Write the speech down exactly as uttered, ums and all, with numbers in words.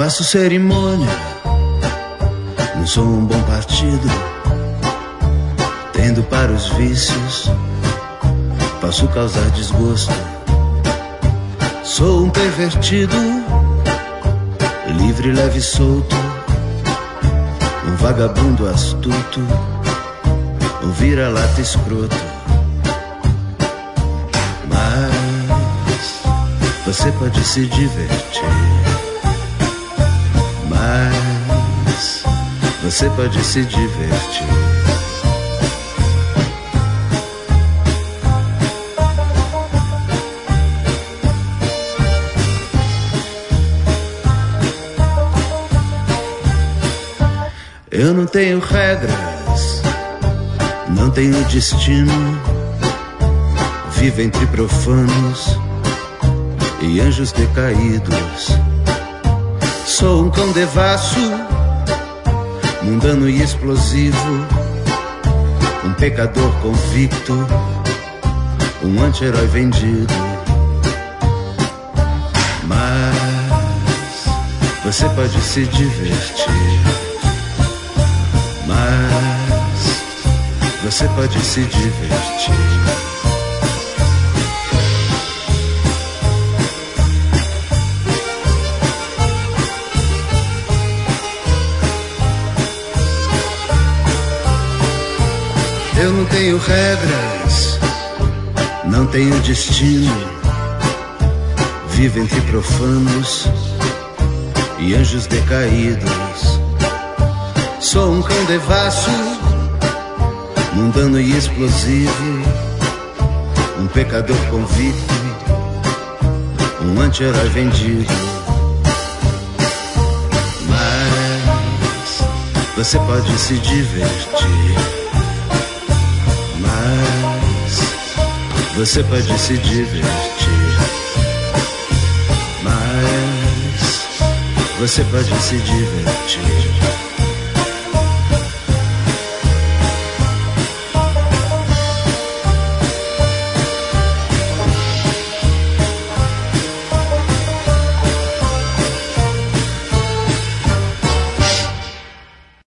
faço cerimônia, não sou um bom partido. Tendo para os vícios, posso causar desgosto. Sou um pervertido, livre, leve e solto, um vagabundo astuto, um vira-lata escroto. Mas você pode se divertir, mas você pode se divertir. Eu não tenho regras, não tenho destino. Vivo entre profanos e anjos decaídos. Sou um cão devasso, mundano e explosivo, um pecador convicto, um anti-herói vendido. Mas você pode se divertir, mas você pode se divertir. Eu não tenho regras, não tenho destino. Vivo entre profanos e anjos decaídos. Sou um cão devasso, mundano e explosivo, um pecador convicto, um anti-herói vendido. Mas você pode se divertir, mas você pode se divertir, mas você pode se divertir.